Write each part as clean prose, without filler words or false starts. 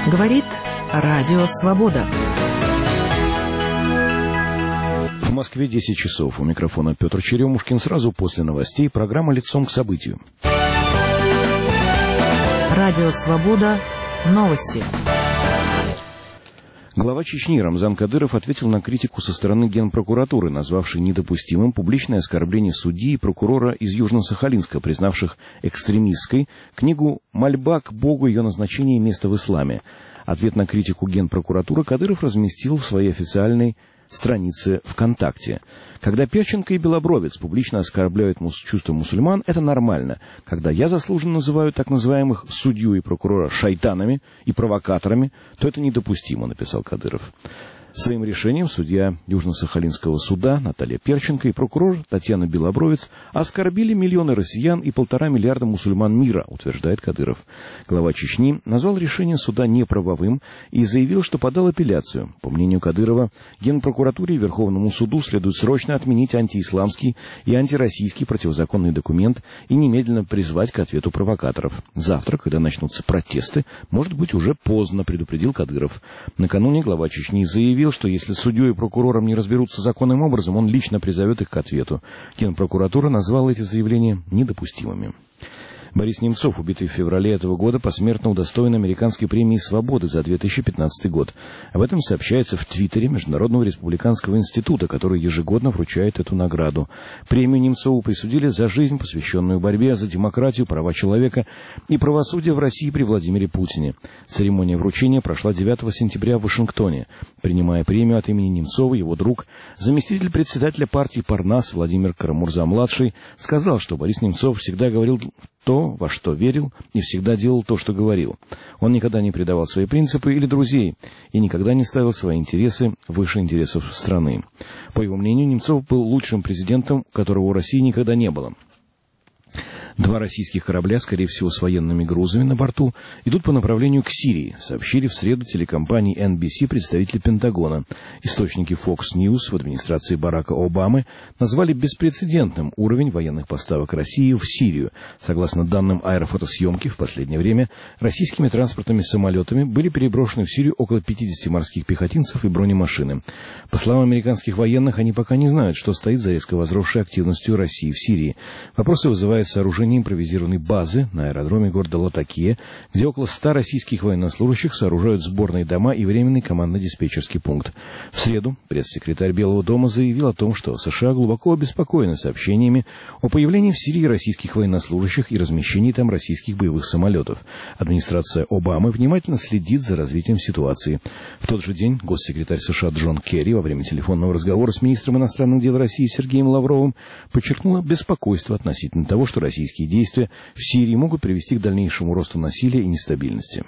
Говорит Радио Свобода. В Москве 10 часов. У микрофона Петр Черемушкин. Сразу после новостей программа «Лицом к событию». Радио Свобода. Новости. Глава Чечни Рамзан Кадыров ответил на критику со стороны Генпрокуратуры, назвавшей недопустимым публичное оскорбление судьи и прокурора из Южно-Сахалинска, признавших экстремистской книгу «Мольба к Богу. Ее назначение и место в исламе». Ответ на критику Генпрокуратуры Кадыров разместил в своей официальной странице ВКонтакте. Когда Перченко и Белобровец публично оскорбляют чувства мусульман, это нормально. Когда я заслуженно называю так называемых судью и прокурора шайтанами и провокаторами, то это недопустимо, написал Кадыров. Своим решением судья Южно-Сахалинского суда Наталья Перченко и прокурор Татьяна Белобровец оскорбили миллионы россиян и 1,5 миллиарда мусульман мира, утверждает Кадыров. Глава Чечни назвал решение суда неправовым и заявил, что подал апелляцию. По мнению Кадырова, Генпрокуратуре и Верховному суду следует срочно отменить антиисламский и антироссийский противозаконный документ и немедленно призвать к ответу провокаторов. Завтра, когда начнутся протесты, может быть уже поздно, предупредил Кадыров. Накануне глава Чечни заявил, что если судьей и прокурором не разберутся законным образом, он лично призовет их к ответу. Генпрокуратура назвала эти заявления недопустимыми. Борис Немцов, убитый в феврале этого года, посмертно удостоен Американской премии свободы за 2015 год. Об этом сообщается в Твиттере Международного республиканского института, который ежегодно вручает эту награду. Премию Немцову присудили за жизнь, посвященную борьбе за демократию, права человека и правосудие в России при Владимире Путине. Церемония вручения прошла 9 сентября в Вашингтоне. Принимая премию от имени Немцова, его друг, заместитель председателя партии Парнас Владимир Карамурза-младший, сказал, что Борис Немцов всегда говорил то, во что верил, и всегда делал то, что говорил. Он никогда не предавал свои принципы или друзей, и никогда не ставил свои интересы выше интересов страны. По его мнению, Немцов был лучшим президентом, которого у России никогда не было. 2 российских корабля, скорее всего, с военными грузами на борту, идут по направлению к Сирии, сообщили в среду телекомпании NBC представители Пентагона. Источники Fox News в администрации Барака Обамы назвали беспрецедентным уровень военных поставок России в Сирию. Согласно данным аэрофотосъемки, в последнее время российскими транспортными самолетами были переброшены в Сирию около 50 морских пехотинцев и бронемашины. По словам американских военных, они пока не знают, что стоит за резко возросшей активностью России в Сирии. Вопросы вызывает сооружение импровизированной базы на аэродроме города Латакия, где около 100 российских военнослужащих сооружают сборные дома и временный командно-диспетчерский пункт. В среду пресс-секретарь Белого дома заявил о том, что США глубоко обеспокоены сообщениями о появлении в Сирии российских военнослужащих и размещении там российских боевых самолетов. Администрация Обамы внимательно следит за развитием ситуации. В тот же день госсекретарь США Джон Керри во время телефонного разговора с министром иностранных дел России Сергеем Лавровым подчеркнула беспокойство относительно того, что российские действия в Сирии могут привести к дальнейшему росту насилия и нестабильности.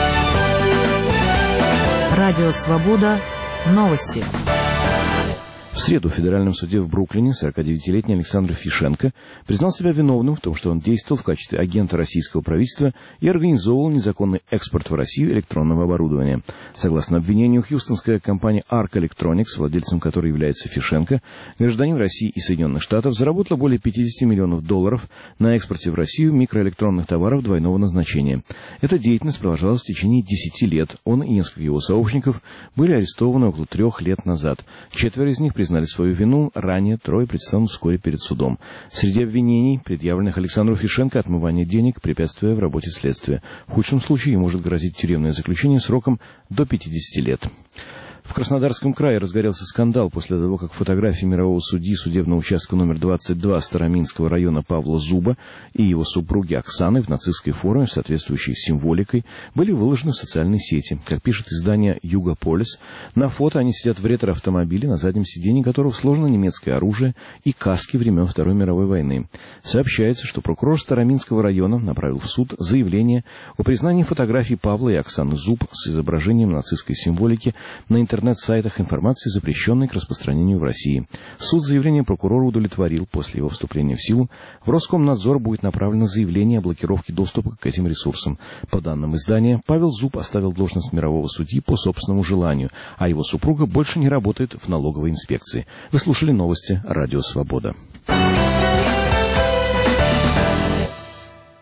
Радио Свобода. Новости. В среду в федеральном суде в Бруклине 49-летний Александр Фишенко признал себя виновным в том, что он действовал в качестве агента российского правительства и организовывал незаконный экспорт в Россию электронного оборудования. Согласно обвинению, хьюстонская компания Arc Electronics, владельцем которой является Фишенко, гражданин России и Соединенных Штатов, заработала более $50 миллионов на экспорте в Россию микроэлектронных товаров двойного назначения. Эта деятельность продолжалась в течение 10 лет. Он и несколько его сообщников были арестованы около 3 лет назад. 4 из них признали свою вину, ранее 3 предстанут вскоре перед судом. Среди обвинений, предъявленных Александру Фишенко, отмывание денег, препятствия в работе следствия. В худшем случае ему может грозить тюремное заключение сроком до 50 лет. В Краснодарском крае разгорелся скандал после того, как фотографии мирового судьи судебного участка номер 22 Староминского района Павла Зуба и его супруги Оксаны в нацистской форме, соответствующей символикой, были выложены в социальные сети. Как пишет издание «Югополис», на фото они сидят в ретро-автомобиле, на заднем сиденье которого сложено немецкое оружие и каски времен Второй мировой войны. Сообщается, что прокурор Староминского района направил в суд заявление о признании фотографий Павла и Оксаны Зуб с изображением нацистской символики на интернет-сайтах информации, запрещенной к распространению в России. Суд заявление прокурора удовлетворил. После его вступления в силу в Роскомнадзор будет направлено заявление о блокировке доступа к этим ресурсам. По данным издания, Павел Зуб оставил должность мирового судьи по собственному желанию, а его супруга больше не работает в налоговой инспекции. Вы слушали новости «Радио Свобода».